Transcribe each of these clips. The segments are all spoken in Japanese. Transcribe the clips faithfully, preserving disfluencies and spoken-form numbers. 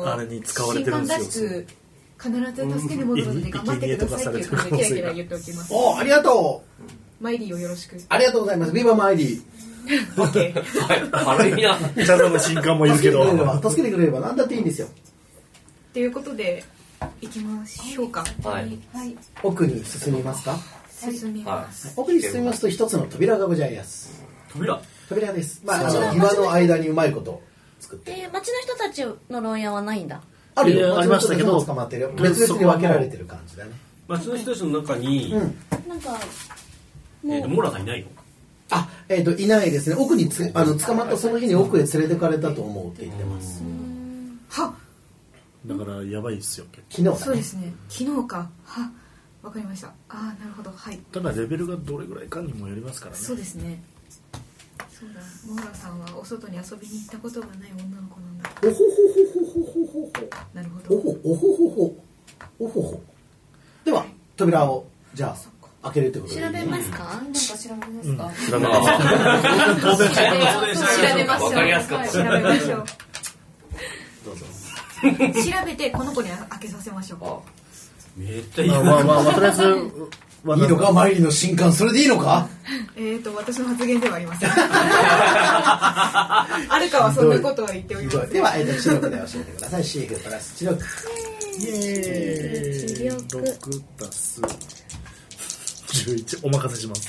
のあれに使われてるんですよ。 新刊脱出必ず助けに戻るので頑張ってくださいっていうことでキラキラ言っておきます。 おありがとう。 マイリーをよろしく。 ありがとうございます。ビバマイリー。 オッケー。 軽いな。 ただの新刊もいるけど。 助けてくれれば何だっていいんですよ。 ということで行きましょうか。 はい。 はい。 奥に進みますか。 進みます。 奥に進みますと一つの扉がございます。 扉。 扉です。まあ、あの岩の間にうまいこと作って。 えー、町の人たちの牢屋はないんだ。 あるよ。 ありましたけど、 捕まってるよ。別々に分けられてる感じだね。 町の人たちの中に、 なんかえっとモラがいないの？ あ、えっといないですね。奥につあの捕まったその日に奥へ連れてかれたと思うって言ってます。 は。 だからやばいですよ。 昨日だね。 そうですね。昨日か。は。わかりました。ああ、なるほど。はい。 ただレベルがどれぐらいかにもよりますからね。 そうですね。そうだ。モーラさんはお外に遊びに行ったことがない女の子なんだ。 おほほほほほほほほ。 なるほど。 おほおほほほおほほ。では扉をじゃあ開けるということで、 調べますか？ なんか調べますか？ 調べます。当然調べましょう。 わかりやすかった。 調べましょう。 どうぞ。 調べてこの子に開けさせましょう。 めっちゃいい。 まあまあまあとりあえずいいのかマイリーの新刊それでいいのか？ えっと私の発言ではありません。あるかはそんなことは言っております。 では、えーと、知力で教えてください。シーフプラス知力。 イエーイ。ろくたすじゅういちお任せします。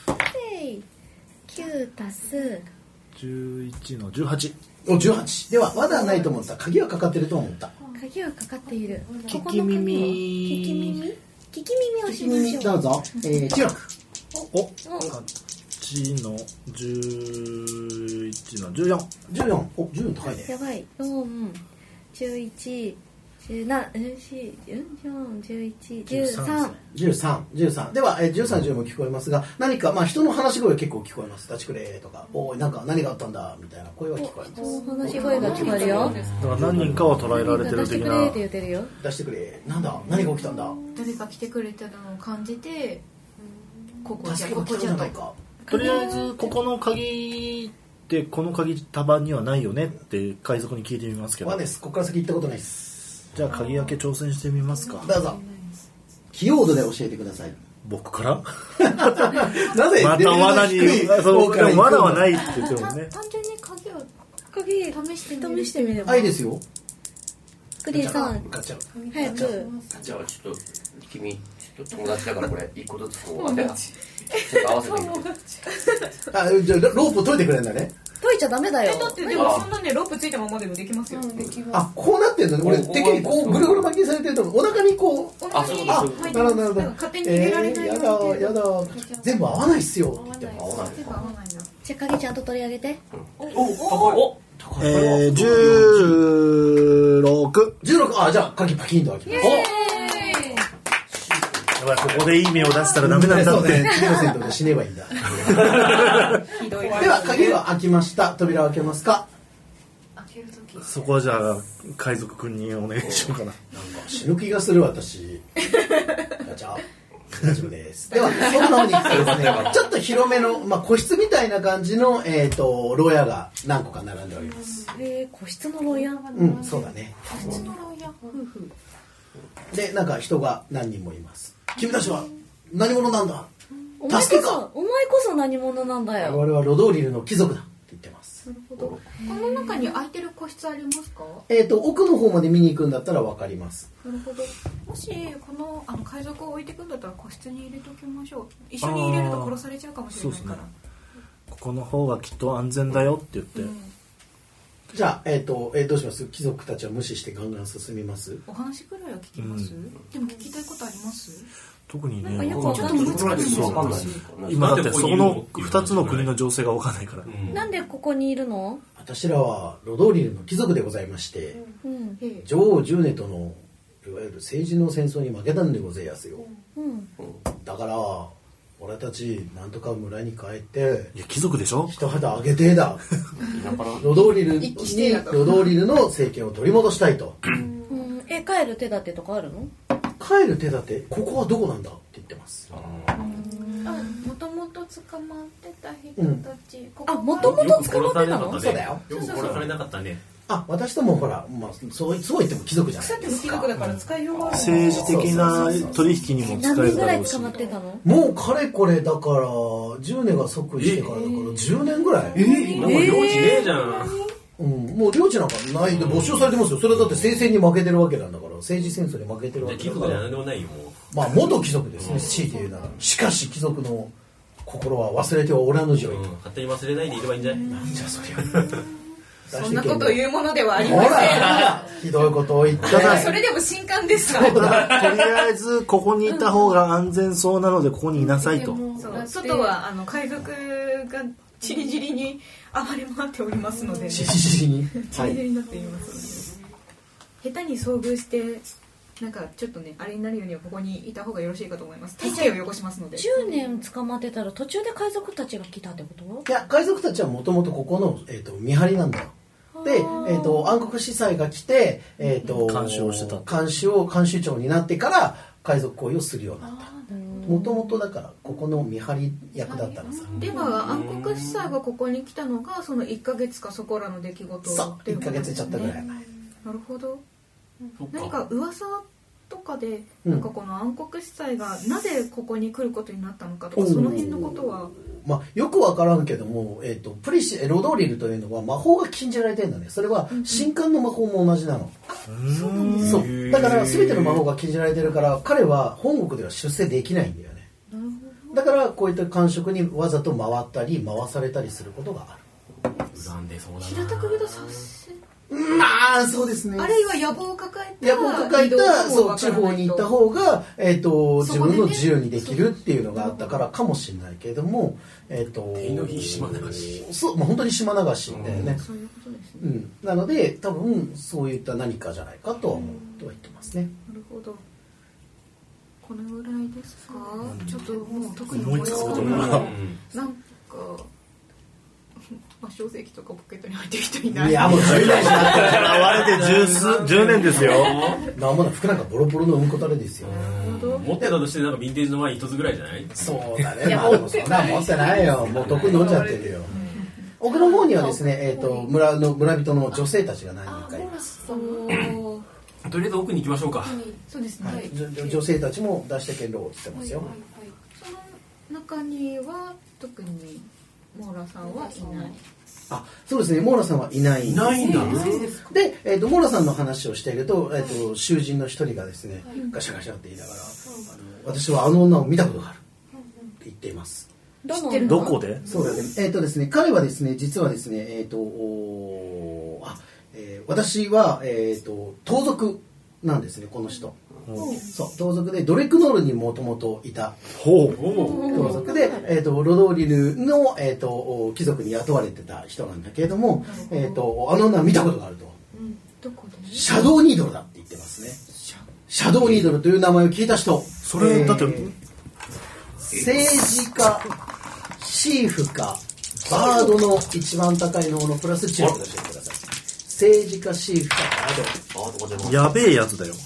きゅうたすじゅういちのじゅうはち。 おじゅうはち。ではまだないと思った。鍵はかかってると思った。 鍵はかかっている。 聞き耳。 聞き耳。聞き耳をしましょう。 どうぞ。えー、知力。 お、はちのじゅういちのじゅうよん。 じゅうよん。お、じゅうよん高いね。 やばい。よん、じゅういち、じゅうなな、じゅうよん、じゅういち、じゅうさん。 じゅうさん、じゅうさん。では、えー、じゅうさん、じゅうよんも聞こえますが、何か、まあ人の話し声結構聞こえます。立ちくれとか、おい、なんか何があったんだみたいな声は聞こえます。 話し声が聞こえるよ。 だから何人かは捉えられてる的な。 出してくれって言ってるよ。 出してくれ。なんだ何が起きたんだ。 誰か来てくれたのを感じて、ここじゃ助けが来たここじゃと。 じゃないか。 とりあえずここの鍵ってこの鍵束にはないよねって海賊に聞いてみますけど。 ワネス、ここから先行ったことないです。 じゃあ鍵開け挑戦してみますか。 どうぞ。キーワードで教えてください。 僕からなぜまた罠に、そうでも罠はないって言ってもね。 単純に鍵を鍵試してみる。 試してみれば。 あ、いいですよ。 クリーさん、 ガチャ。 早く。 じゃあちょっと君ちょっと友達だからこれ一個ずつこう当てはちょっと合わせてみる。 あ、じゃあロープ解いてくれるんだね。 解いちゃダメだよ。 え、だってでもそんなねロープついたままでもできますよ。できます。 あ、こうなってるのね。俺こう敵にこうぐるぐる巻きにされてるとお腹にこう。 あ、そうそうあ、 そう。 なるほどなるほど。 勝手に入れられないやようにだやだ。全部合わないっすよって言っても合わない。 全部合わないな。 じゃあ鍵ちゃんと取り上げて。 お、お、 えー、じゅうろく。 じゅうろく。あ、じゃあ鍵パキンと開きます。 やばい、ここでいい目を出したらダメなんだそうって。 ね。次の戦闘で死ねばいいんだ。 ひどい。 では鍵は開きました。扉を開けますか。 開けるとき。 そこはじゃあ海賊くんにお願いしようかな。 死ぬ気がする私。ガチャ。大丈夫です。ではその方に行くとですね、ちょっと広めのまあ個室みたいな感じのえっと牢屋が何個か並んでおります。 えー、個室の牢屋。 うん、そうだね。 個室の牢屋夫婦。 でなんか人が何人もいます。君たちは何者なんだ。 お前助けか。 こそ、お前こそ何者なんだよ。 我々はロドーリルの貴族だって言ってます。 なるほど。この中に空いてる個室ありますか？ えっと奥の方まで見に行くんだったらわかります。 なるほど。もしこのあの海賊を置いていくんだったら個室に入れておきましょう。一緒に入れると殺されちゃうかもしれないから。 ここの方がきっと安全だよって言って。 うん、 じゃあえっと、えー、どうします。貴族たちは無視してガンガン進みます。 お話くらいは聞きます、うん、でも聞きたいことあります？ 特にね、 ちょっと難しいわかんない。 今だってそこの二つの国の情勢が分かんないから。 なんでここにいるの？ 私らはロドーリルの貴族でございまして、 うん、 女王ジューネとのいわゆる政治の戦争に負けたんでございますよ、 うん、 だから俺たちなんとか村に帰っていや貴族でしょ、 一肌あげてえだロドーリルにロドーリルの政権を取り戻したいと、 うん、え帰る手立てとかあるの？ 帰る手立て、ここはどこなんだって言ってます。 もともと捕まってた人たち、 うん、あ、もともと捕まってたの？ そうだよ。 よく殺されなかったね。 あ、私ともほら、まあ、そうそう言っても貴族じゃない腐ってもですか。 貴族だから使いようがある。 政治的な取引にも使え何年ぐらいるだろうし捕まってたの？ もうかれこれだからじゅうねんが即位してからだからじゅうねんぐらい。 えー、もう領地ねえじゃん。 うん、もう領地なんかないで没収されてますよ。それはだって聖戦に負けてるわけなんだから、政治戦争に負けてるわじゃあ貴族じゃけだから。 何でもないよ、もう。 まあ元貴族ですね、強いて言うなら。しかし貴族の心は忘れてはおらぬじょい。 うん、勝手に忘れないでいればいいんじゃない？ なんじゃそりゃ。 そんなことを言うものではありほません。 ら、ひどいことを言って。 それでも新刊ですから。 とりあえずここにいた方が安全そうなのでここにいなさいと。 そう外はあの海賊がちりぢりに暴れ回っておりますので、 しじじに。 ちりぢりになっていますので、下手に遭遇してなんかちょっとねあれになるようにはここにいた方がよろしいかと思います。助けをよこしますので。 じゅうねん捕まってたら途中で海賊たちが来たってこと？ いや、海賊たちはもともとここの、えー、と見張りなんだよ。で、えー、と暗黒司祭が来て、えー、と監視をしてた監視を監視長になってから海賊行為をするようになった。もともとだからここの見張り役だったらさ。 では暗黒司祭がここに来たのがそのいっかげつかそこらの出来事そうっていういっかげつちょっとぐらい前。 なるほど。 そっ何か噂とかで、 うんなんかこの暗黒司祭がなぜここに来ることになったのかとか、 おーその辺のことは。 まあ、よくわからんけども、えー、とプリシロドーリルというのは魔法が禁じられてるんだね。それは神官の魔法も同じなの。 そうなんですね。 そうだから全ての魔法が禁じられてるから彼は本国では出世できないんだよね。 なるほだからこういった感触にわざと回ったり回されたりすることがある。 恨んでそうだな。 平たく言うとさせまあそうですね。 あるいは野望を抱えた野望を抱えたそう地方に行った方が、えー、と自そこでね分の自由にできるっていうのがあったからかもしれないけれども、えー、と手のいい島流し。 そう、まあ、本当に島流しだよね。 そういうことですね。 うん、なので多分そういった何かじゃないかとは思うとは言ってますね。 なるほど。このぐらいですか。ちょっともう特に思いつくことが思いつかないなんか。まあ、小石とかポケットに入ってる人いない。 いやもうじゅうねんしなって現れて十数十年ですよ。 なんもない服なんかボロボロのうんこたれですよ。 持ってたとしてなんかヴィンテージのワイン一つぐらいじゃない？ そうだね。まあでもそんな持ってないよ。もうとっくに飲んじゃってるよ。奥の方にはですね、えっと村の村人の女性たちが何人かいます。 とりあえず奥に行きましょうか。 そうですね。 はい、女女性たちも出して剣道をしてますよ。 その中には特にモーラさんはいない。 あ、そうですね。モーラさんはいない。 いないんだ。 で、えー、とモーラさんの話をしていると、えー、と囚人の一人がですね、ガシャガシャって言いながら、あの私はあの女を見たことがあるって言っています。 どの知ってるどこで？ そうだね。えっ、とですね、彼はですね、実はですね、えっ、とおーあ、えー私はえっ、と盗賊なんですね、この人。そう、盗賊でドレクノールにもともといたほう。 盗賊で、えー、とロドーリルの、えー、と貴族に雇われてた人なんだけれども、えー、とあの女を見たことがあると。 どこで？ シャドウニードルだって言ってますね。シャドウニードルという名前を聞いた人。 それだって政治家、シーフか、バードの一番高いののプラスじゅう出してください。政治家、シーフか、バーあどこでもやべえやつだよ。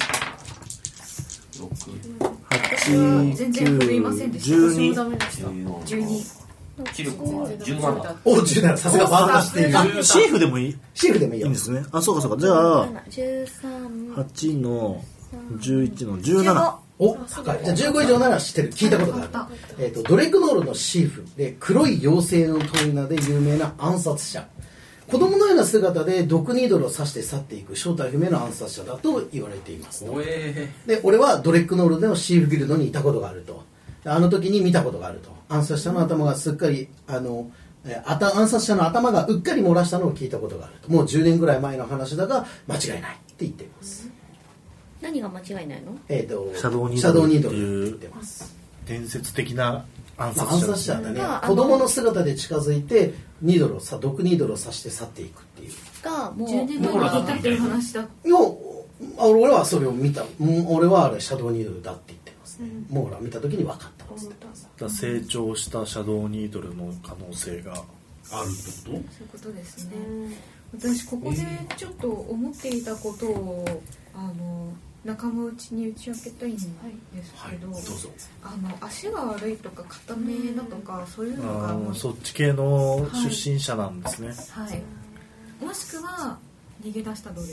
私は全然振るいませんでした。 十二私もダメでした。十二。 気力はじゅうなな。 ド。お、じゅうなな、さすがバードが知っている。 あ、シーフでもいい？いシーフでもいいよいんで。すね。あ、そうかそうか。じゃあじゅうさん、 はちのじゅういちのじゅうなな。 お、高い。じゃあじゅうご以上なら知ってる。聞いたことがある。えっ、と、ドレクノールのシーフで、黒い妖精の問い名で有名な暗殺者。子供のような姿で毒ニードルを刺して去っていく正体不明の暗殺者だと言われています。 おえで、俺はドレックノールでのシーフギルドにいたことがあると。あの時に見たことがあると。暗殺者の頭がすっかり、あの、えあた暗殺者の頭がうっかり漏らしたのを聞いたことがあると。もうじゅうねんぐらい前の話だが、間違いないって言っています。 何が間違いないの？ えっ、と、 シャドウニードルシャドウニードルっていうって言ってます。 伝説的な暗まあ、暗殺者殺者だねが。あの子供の姿で近づいて、ニードルをさ、毒ニードルを刺して去っていくっていう。 がもう十年前に聞いたっていう話だ。 のあ俺はそれを見た。うん俺はあれシャドウニードルだって言ってますね。モーラ見た時に分かったんです。 だ成長したシャドウニードルの可能性があるってこそういうことですね。私ここでちょっと思っていたことをあの仲間内に打ち明けたいんですけど、 どうぞ。 あの足が悪いとか片目だとかそういうのがあもうーそっち系の出身者なんですね。 はい。もしくは逃げ出した奴隷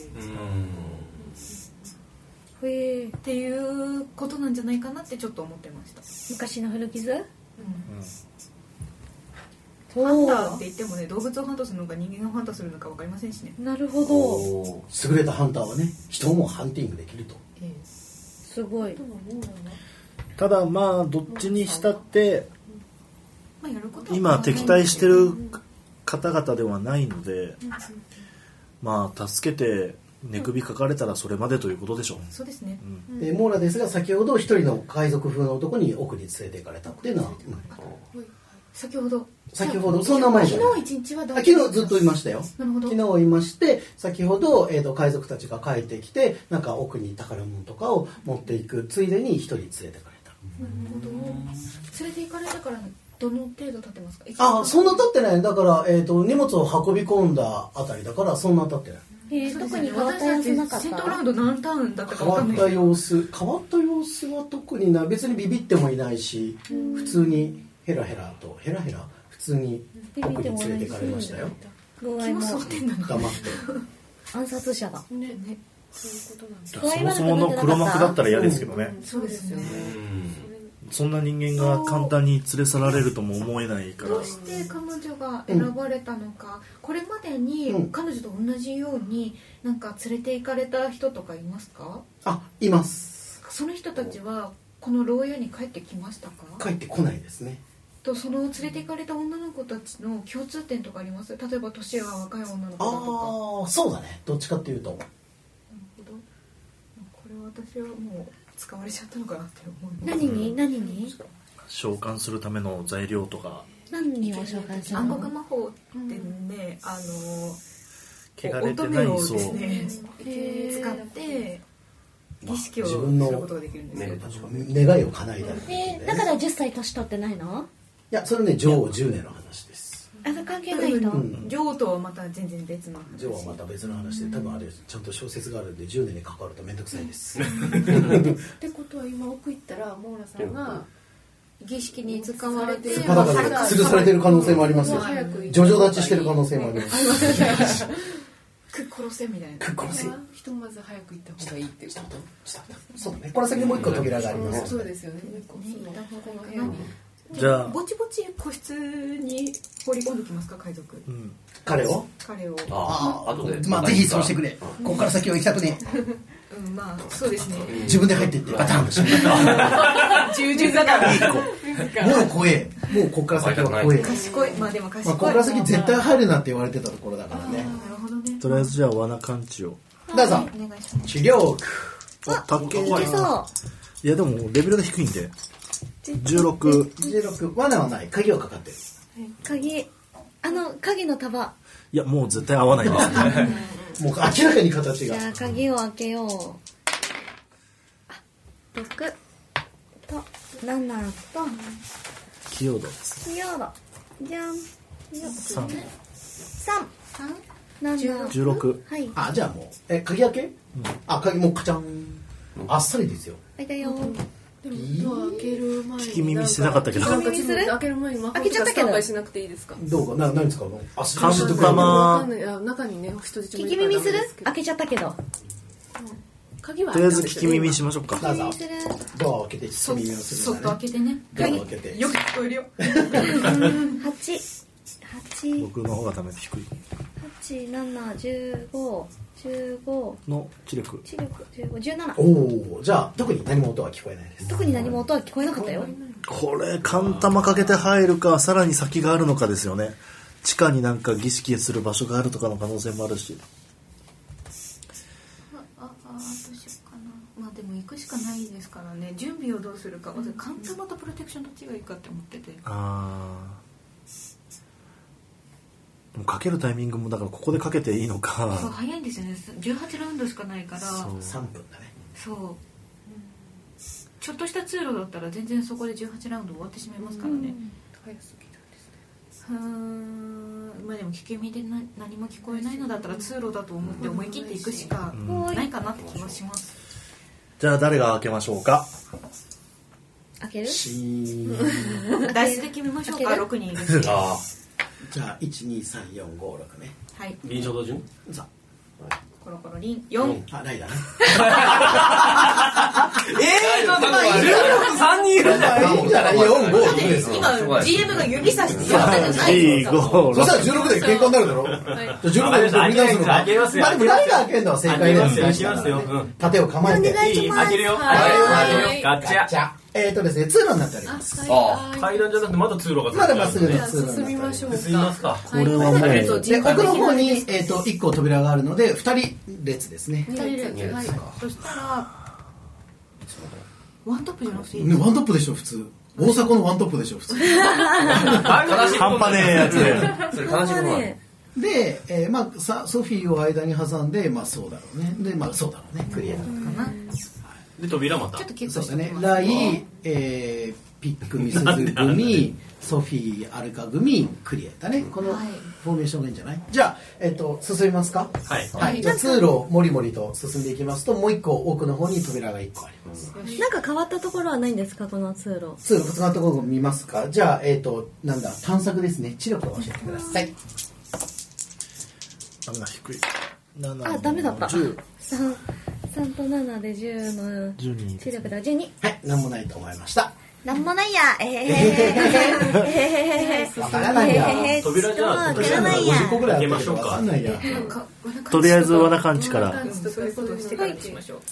へえ。 っていうことなんじゃないかなってちょっと思ってました。 昔の古傷？ ハンターって言ってもね、動物をハンターするのか人間をハンターするのか分かりませんしね。 なるほど。 優れたハンターはね、人もハンティングできると。 ええ、 すごい。 ただまあどっちにしたってまあやることは今敵対してる方々ではないので、まあ助けて寝首かかれたらそれまでということでしょう。 そうですね。 うん、 でモーラですが、先ほど一人の海賊風の男に奥に連れて行かれたっていうのは、うん、 先ほど先ほどそんな前じゃない。 昨日一日はどうあ昨日ずっといましたよ。 なるほど。 昨日いまして、先ほど、えー、と海賊たちが帰ってきて、なんか奥に宝物とかを持っていくついでに一人連れてかれた。 なるほど。連れて行かれたからどの程度経ってますか？ あ、そんな経ってない。だから、えー、と荷物を運び込んだあたりだからそんな経ってない。 えー、特に変わった様子なかった。 セントラウンド何ターンだったか変わっ分かんない。 た様子変わった様子は特にない。別にビビってもいないし、普通にヘラヘラとヘラヘラ普通に奥に連れてかれましたよ。 具合も気も座ってんだな。 黙って暗殺者だ。 ねね。そういうことなんだ。 そもそもの黒幕だったら嫌ですけどね。 そうですよね。 そんな人間が簡単に連れ去られるとも思えないから。 どうして彼女が選ばれたのか、うん、これまでに彼女と同じようになんか連れて行かれた人とかいますか？ あ、います。 その人たちはこの牢屋に帰ってきましたか？ 帰ってこないですね。 とその連れて行かれた女の子たちの共通点とかあります？例えば年が若い女の子だとか。 ああ、そうだね。どっちかっていうと。なるほど。これは私はもう使われちゃったのかなって思う。 何に何に召喚するための材料とか。 何を召喚するの？ 暗黒魔法ってね、あの汚れてないそう。 ですね、使って儀式をすることができるんですよ。 願いを叶えたり、 えー、だからじゅっさい年取ってないの？ いや、それね、女王じゅうねんの話です。 あ、それ関係ないの？ うん、女王とはまた全然別の話。 女王はまた別の話で、多分あれちゃんと小説があるんでじゅうねんに関わると面倒くさいです。 ってことは今奥行ったらモーラさんが儀式に使われてパタカで吊るされてる可能性もありますよ。ジョジョ立ちしてる可能性もあります。 く殺せみたいな。 く殺せ。 ひとまず早く行った方がいいっていうこと。 そうね。この先にもう一個扉があります。 そうですよね。 じゃあぼちぼち個室に放り込んできますか、海賊。 うん、 彼を彼を。 ああ、後で。 まあぜひそうしてくれ。ここから先は行きたくね。 うん、まあそうですね。 自分で入っていってバタンと閉めた。 従順だから。 もう怖え。もうここから先は怖え。 賢い。まあでも賢い。 まあここから先絶対入るなって言われてたところだからね。 なるほどね。 とりあえずじゃあ罠完治を。 どうぞ。治療区。 あ、たっけー。 いけそう。 いやでもレベルが低いんで。じゅうろく。 じゅうろく。罠はない。鍵はかかってる。 鍵。あの鍵の束。 いやもう絶対合わないですね。 もう明らかに形が。 じゃあ鍵を開けよう。あ、ろくとななと器用度ですね。 器用度。じゃん。 さん。 三。三。 じゅうろく。 はい。 あ、じゃあもうえ鍵開け？うん、あ、鍵もうカチャン。あっさりですよ。 開いたよ。 でもドア開ける前に聞き耳してなかったけど。 なんか自分で開ける前に魔法使スタンバイしなくていいですか？ どうかな、何使うの？あ、 カンタマ。 中にね人質も聞き耳する？開けちゃったけど。 鍵はとりあえず聞き耳しましょうか。 どうぞ。ドアを開けて聞き耳をする。 そっと開けてね。 ドアを開けて。 よく聞こえるよ。 八。八。 僕の方がダメで低い。 八七十五十五の知力。 知力十五十七。 おお、じゃあ特に何も音は聞こえないです。 特に何も音は聞こえなかったよ。 これカンタマかけて入るか、さらに先があるのかですよね。地下になんか儀式する場所があるとかの可能性もあるし。 ああ、どうしようかな。まあでも行くしかないですからね。準備をどうするか。私カンタマとプロテクションどっちがいいかって思ってて。 ああ。かけるタイミングもだからここでかけていいのか。 そう早いんですよね。じゅうはちラウンドしかないから。 さんぷんだね。 そう。ちょっとした通路だったら全然そこでじゅうはちラウンド終わってしまいますからね。 早すぎるんですうね。 ーん、まあでも聞き耳でな何も聞こえないのだったら通路だと思って思い切っていくしかないかなって気はします。 じゃあ誰が開けましょうか。 開ける？ シーン。 ダイスで決めましょうか。ろくにんいるし。 あじゃあいちにさんよんごろくね。 はい。 臨床道順。 さあコロコロリンよん。 あ、ないだね。 えー、ちょっと待って、じゅうろく、さんにんいるんだよ。 いいんじゃない？よん、ごです。 今 ジーエム が指さしてやったじゃないですか。 ごそしたらじゅうろくで喧嘩になるだろ。じゅうろくで振り直すのか。 開けますよまあでも誰が開けるのは正解です。 開けますよ。うん。 盾を構えて。 いい？開けるよ。 はい。 ガッチャ。 じゃあ、えっとですね、通路になっておりあ、 ます。 はい。 階段じゃなくてまだ通路が続いてまだまっすぐでじゃあ通路になっており進みまます。 しょうか。 進みますか。 これはもうえっとで、奥の方に、えっと、いっこ扉があるので、ふたり列ですね。 二人二列で、はい。そしたらワントップじゃなくていいね、ワントップでしょ、普通。大阪のワントップでしょ、普通。 半端ねえやつで。 それ悲しいことない。 で、えー、まあさソフィーを間に挟んで、まあそうだろうね。で、まあそうだろうね。クリアだったかな。 で、扉また。 ちょっと結そうだね。 構してますライ、えー、ピックミスズ組、ソフィー、アルカ組、クリアだね。このはいフォーメーションがいいんじゃない？じゃあ、えっと、進みますか？ はい。 はい。じゃあ通路をもりもりと進んでいきますと、もう一個奥の方に扉が一個あります。 なんか変わったところはないんですか、この通路。 通路、二つのところを見ますか？じゃあ、えっと、なんだ、探索ですね。知力を教えてください。 ダメだ、低い。 あ、ダメだった。 じゅう。 三、三と七で十のじゅうに。 視力だ、十二。 はい。なんもないと思いました。 なんもないや。えへへへへへへ。 わからないや。 扉じゃあわからないや。 ごじゅっこぐらいあったけど開けましょうかわかんないや。 なんかとりあえず罠感知から。 そういうことをしてからにしましょう。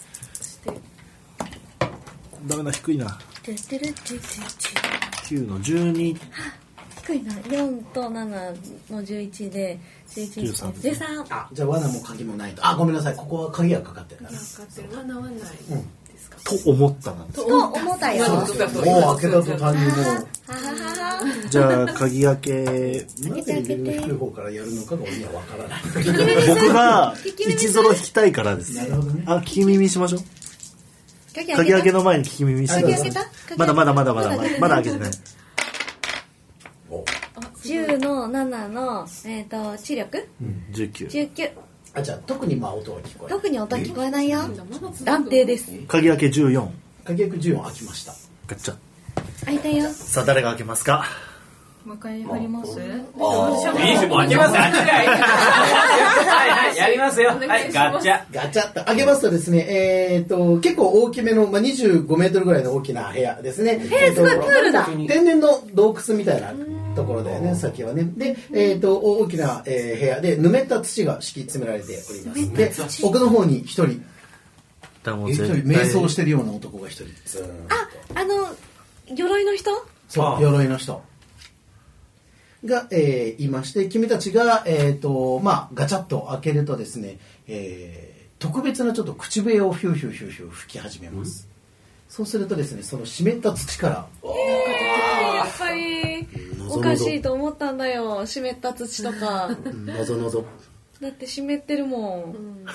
ダメだ、低いな。 てってるてってってきゅうのじゅうに。 低いな。四と七の十一で十一、 じゅうさん十三。 あ、じゃあ罠も鍵もないと。あ、ごめんなさい。ここは鍵がかかってるな。 なんかってるわなわないですか。 と思ったなんです。 と思ったよ。 もう開けた途端にもう。 はははは。 じゃあ、鍵開け、 なぜレベルの低い方からやるのかが俺にはわからない。 僕が一ゾロ引きたいからです。 なるほどね。 あ、聞き耳しましょう。 鍵鍵開けの前に聞き耳してください。 鍵開けた？ まだまだまだまだまだまだ開けてない。 お十の七のえっと知力うん、じゅうきゅう。 十九。 あ、じゃあ特にまあ音が聞こえる。 特に音聞こえないよ。断定です。 鍵開けじゅうよん。 鍵開けじゅうよん開きました。 ガッチャ。 開いたよ。 さあ、誰が開けますか？ もう一回貼ります。 いいですよ、もう開けますよ。はいはい、やりますよ。はい、ガッチャ。 ガチャッと開けますとですね、えっと、結構大きめの、まあ、にじゅうごメートルぐらいの大きな部屋ですね。えー、 すごいプールだ。 天然の洞窟みたいなところだよね、先はね。で、えっと、大きな、えー部屋で、ぬめった土が敷き詰められております。で、奥の方に一人、一人瞑想してるような男が一人。ずーんとあの鎧の人？ そう、鎧の人が、えーいまして、君たちが、えっ、と、まあ、ガチャッと開けるとですね、えー特別なちょっと口笛をヒューヒューヒューヒュー吹き始めます。そうするとですね、その湿った土から、 やっぱりおかしいと思ったんだよ。湿った土とか。 のぞのぞ。 だって湿ってるもん。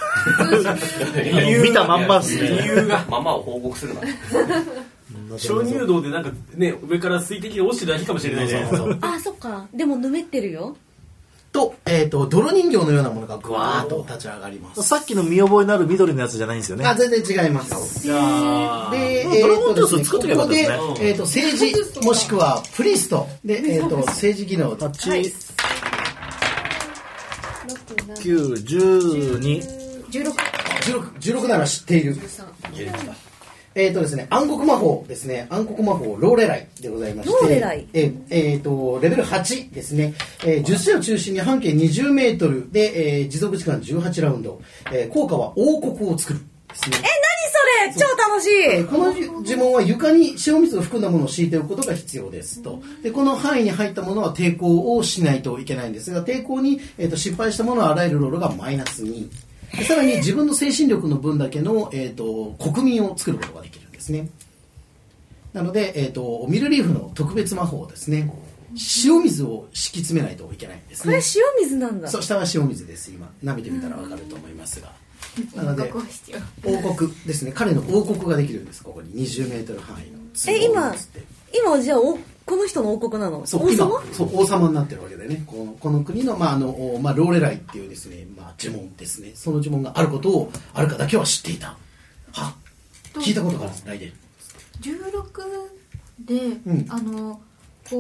見たまんまですね。 理由が。 ママを報告するな。 鍾乳洞でなんかね、上から水滴が落ちてるだけかもしれないね。 あ、そっか。でもぬめってるよ。 と、えっ、と、泥人形のようなものがぐわーっと立ち上がります。 さっきの見覚えのある緑のやつじゃないんですよね。 あ、全然違います。 じゃあ、 で、 ドラゴンテースえーと作っとけばよかったですねここで、えっ、と、政治、もしくはプリストで、えっ、と、政治技能。 あっち、 はいきゅう、じゅうに。 じゅうろく。 じゅうろく、じゅうろくなら知っている。えっ、とですね、暗黒魔法ですね。暗黒魔法、ローレライでございまして。 ローレライえーえーと、レベルはちですね。えー、じゅっ試合を中心に半径にじゅうメートルで、えー持続時間じゅうはちラウンド。えー効果は王国を作るですね。 え、何それ？超楽しい。 えーこの呪文は床に塩水を含んだものを敷いておくことが必要ですと。で、この範囲に入ったものは抵抗をしないといけないんですが、抵抗に、えーと失敗したものはあらゆるロールがマイナスに。でさらに自分の精神力の分だけの、えー、と国民を作ることができるんですね。なので、えー、とミルリーフの特別魔法ですね。塩水を敷き詰めないといけないんですね。 これ塩水なんだ。 そう、下は塩水です。今舐めてみたらわかると思いますが。なので王国は必要。 王国ですね。彼の王国ができるんです。ここににじゅうメートル範囲の。 え、今つって今じゃあおこの人の王国なの？ そう今王様？ そう王様になってるわけでね。このこの国のまああのおまあローレライっていうですね、まあ呪文ですね。その呪文があることをあるかだけは知っていた。は、聞いたことがある。来で。 じゅうろくで、 んあのこう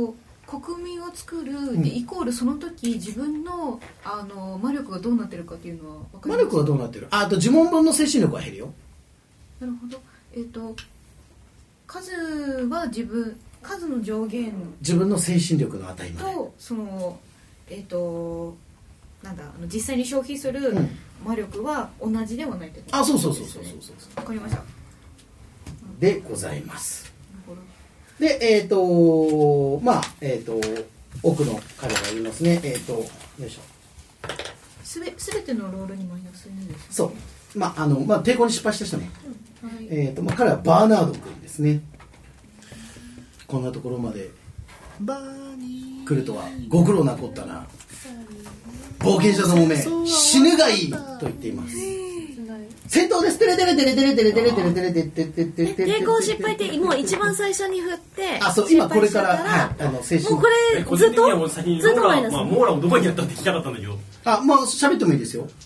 国民を作るでイコールその時自分のあの魔力がどうなってるかっていうのは分かりますか？ 魔力はどうなってる？あ、あと呪文分の精神力は減るよ。 なるほど。えっ、ー、と数は自分数の上限自分の精神力の値までとそのえっ、ー、となんだあの実際に消費する魔力は同じではないってことですね。 あ、そうそうそうそうそうそう。 わかりました。 でございます。で、えっ、ー、とまあえっ、ー、と奥の彼が言いますね。えっ、ー、とよいしょ。 すべすべてのロールにマイナスにです、ね。 そう。まああのまあ抵抗に失敗した人ね。 うん、はい、 えっ、ー、とまあ彼はバーナード君ですね。こんなところまで来るとはご苦労なこったな。冒険者どもめ死ぬがいいと言っています。戦闘です。テレテレテレテレテレテレテレテレテレテレテレテレテレ。 抵抗失敗ってもう一番最初に振って。 あ、そう今これからはいあの精神。 もうこれずっとずっとマイナス。 まあモーラをどこにやったって聞きたかったんだけど。 あ、まあ喋ってもいいですよ。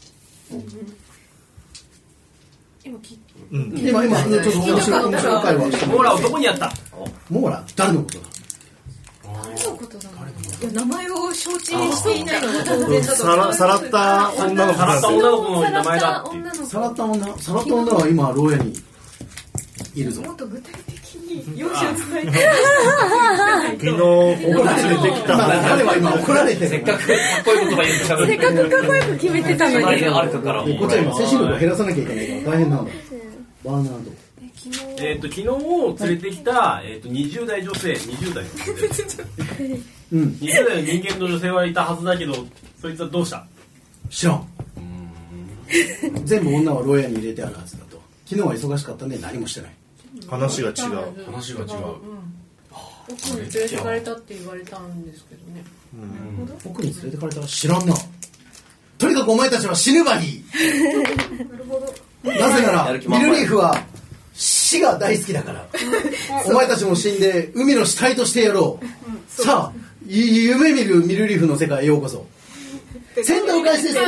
今聞いて。 今今ちょっと面白い面白い会話。 モーラをどこにやった？ モーラ誰のことだ？ 誰のことだ？ いや名前を承知していないのが当然だと。 さらさらった女の子さらった女の子の名前だっていう。 さらった女さらった女は今牢屋にいるぞ。 もっと具体的に容姿を伝えて。 昨日怒られてきた。 彼は今怒られてる。 せっかくかっこいい言葉言ってしゃべってせっかくかっこよく決めてたのに。 隣であるからこっちは今精神力を減らさなきゃいけないから大変なんだ。バーナード。 えっと昨日連れてきたえっとにじゅう代女性にじゅう代の女性。 うん。 にじゅう代の人間の女性はいたはずだけどそいつはどうした？ 知らん。全部女は牢屋に入れてあるはずだと。昨日は忙しかったんで何もしてない。 話が違う。 話が違う。 奥に連れてかれたって言われたんですけどね。 奥に連れてかれたら知らんな。とにかくお前たちは死ぬがいい。 なるほど。 なぜならミルリーフは死が大好きだから。お前たちも死んで海の死体としてやろう。さあ夢見るミルリーフの世界へようこそ。戦闘開始です。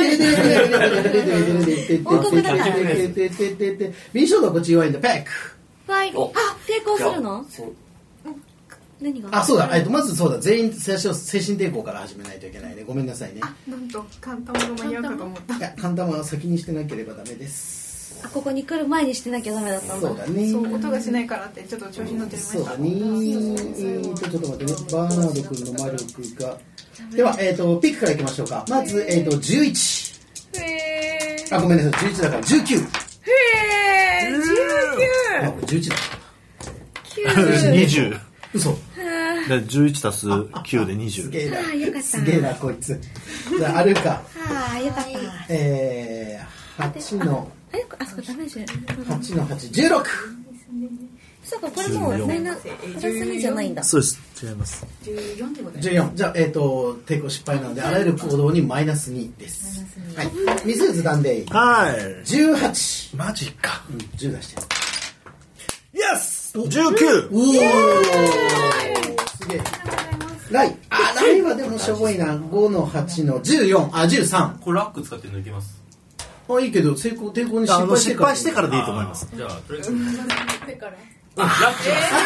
ミンショードはこっち弱いんだ。ペック。 はい。あ、抵抗するの？何が？ あ、そうだ。えっとまずそうだ。全員最初精神抵抗から始めないといけないね。ごめんなさいね。 あ、なんと簡単なの間に合うかと思った。 いや、簡単は先にしてなければダメです。 あ、ここに来る前にしてなきゃダメだったんだ。 そうだね。 そう音がしないからってちょっと調子に乗ってみました。 そうだね。えーとちょっと待ってね。バーナード君の魔力が。では、えっ、ー、と、ピックからいきましょうか。まず、えっ、ー、と、じゅういち。 へー。 あ、ごめんなさい。じゅういちだからじゅうきゅう。 へー。じゅうきゅう。 あ、これじゅういちだ。 にじゅう。 嘘。 じゅういち足すきゅうでにじゅう。 すげえな。 あ、よかった。 すげえな、こいつ。じゃあ、あるか。 ああ、よかった。 えー、はちの、 あ、あそこダメじゃん。 はちのはち、じゅうろく。 そうか、これもうみんなプラスにじゃないんだ。 そうです。違います。 じゅうよんでございます。 じゅうよん。じゃあ、えっ、ー、と、抵抗失敗なので、あらゆる行動にマイナスにです。はい。ミスーズダンデイ。 はじゅうはち。 い。マジか。 うん、じゅう出して。 イエス !じゅうきゅう! おーすげえ。ライ。あ、ライはでもしょぼいな。ごのはちのじゅうよん。あ、じゅうさん。 これラック使って抜けます。 あ、いいけど、成功、抵抗に失あの敗してから。 失敗してからでいいと思います。 じゃあとりあえず手から。 ラックします。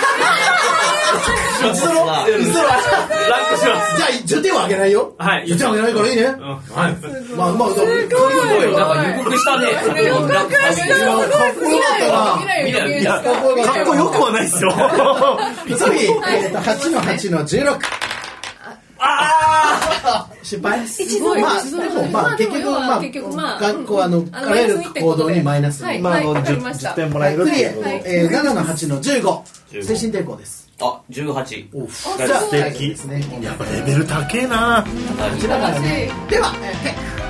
嘘ろ嘘ろラックします。 じゃあ、じゅうてんはあげないよ。 はいじゅうてんあげないからいいね。 うんはい。 まあまあ、すごい。 なんか予告したね。 かっこよかったな。 見ない。いや、 かっこよかったな。 かっこよくはないですよ。 次、えっと、はちのはちのじゅうろく。ああ失敗一度まあ、 一度でもまあ、結局、まあ、 結局まあ学校、あの、あらゆる行動にマイナスに。 はいまあ、あの、 わかり 10, ました 10点もらえるクリエ、 はいえー、ななのはちのじゅうご。精じゅうご神抵抗です。 あ、じゅうはち。 おじゃあ最後ですね。 やっぱレベル高えな。 こちらからね。では、えー、